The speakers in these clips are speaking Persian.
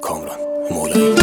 کامران مولایی.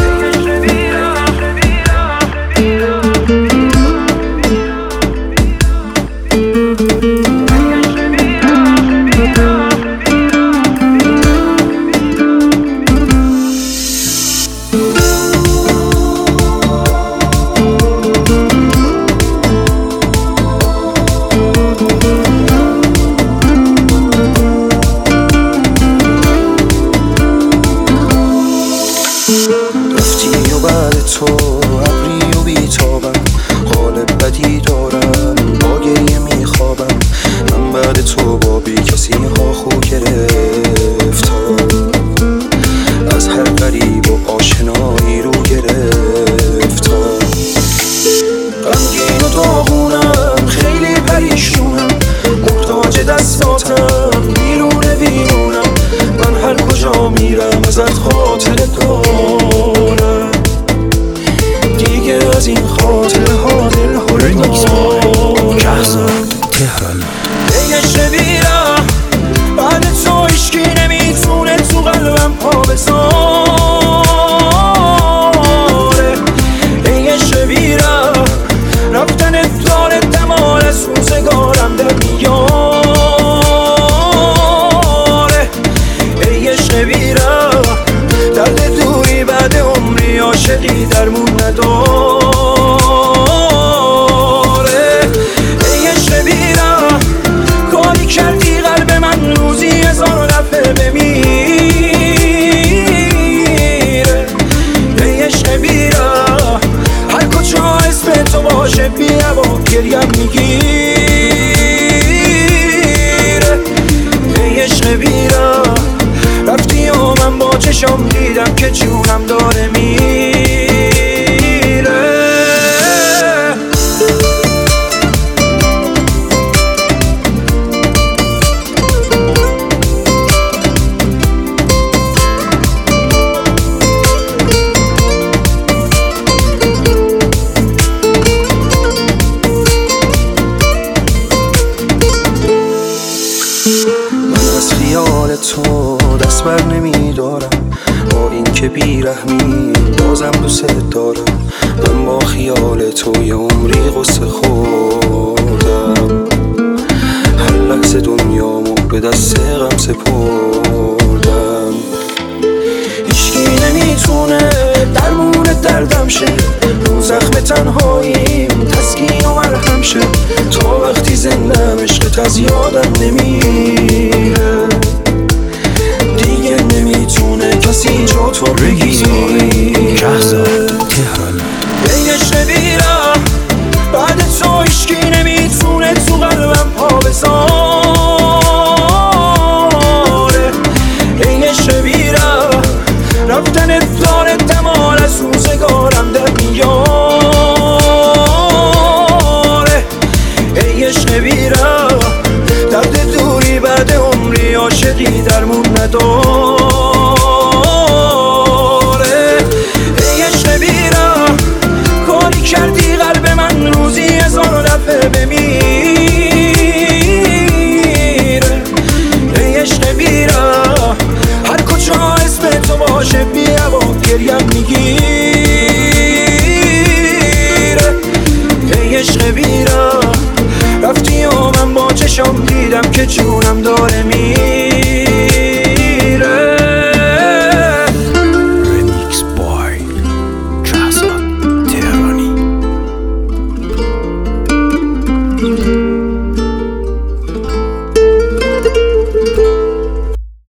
رفتی و بعد تو ابری و بیتابم، حال بدی دارم با گریه میخوابم. من بعد تو با بی کسی ها خو گرفتم، از هر غریب و آشنایی رو گرفتم. غمگین و داغونم، خیلی پریشونم، محتاج دستاتم، بیرونم. من هر کجا میرم ازت خاطره دارم، دیگه از این خاطره ها دل هل دارم. دیگه شبیرم بعد تو هیچکی نمیتونه تو قلبم پا بذاره. دیگه شبیرم رفتن داره دمار از روزگارم در میاره. دیگه شبیرم درد دوری بعد عمری عاشقی درمون نداره. دیگه شبیرم کاری کردی قلب من روزی 1000 دفعه بمیره. دیگه شبیرم هر کجا اسم تو باشه بیا با گریم میگیره. دیگه شبیرم رفتی و من با چشم دیدم که جونم داره میره. من از خیال تو دست بر نمیدارم، با این که بیرحمی بازم دوست دارم. من با خیال تو یه عمری غصه خوردم، هر لحظه دنیامو به دست غم سپردم. هیچکی نمیتونه درمون دردم شه، رو زخم تنهاییم تسکین و مرهم شه. تا وقتی زندم عشقت از یادم نمیره، دیگه نمیتونه کسی جا تو بگیره. دیگه شبیرم بعد تو هیچکی نمیتونه تو قلبم پا بذاره. دیگه شبیرم رفتن داره دمار از روزگارم در میاره. دیگه شبیرم درد دوری بعد عمری عاشقی درمون نداره. دیگه شبیرم کاری کردی قلب من روزی 1000 دفعه بمیره. دیگه شبیرم هر کجا اسم تو باشه بیا با گریم میگیره. دیگه شبیرم رفتی و من با چشم دیدم که جونم داره میره. Remix by Shahzad Tehrani.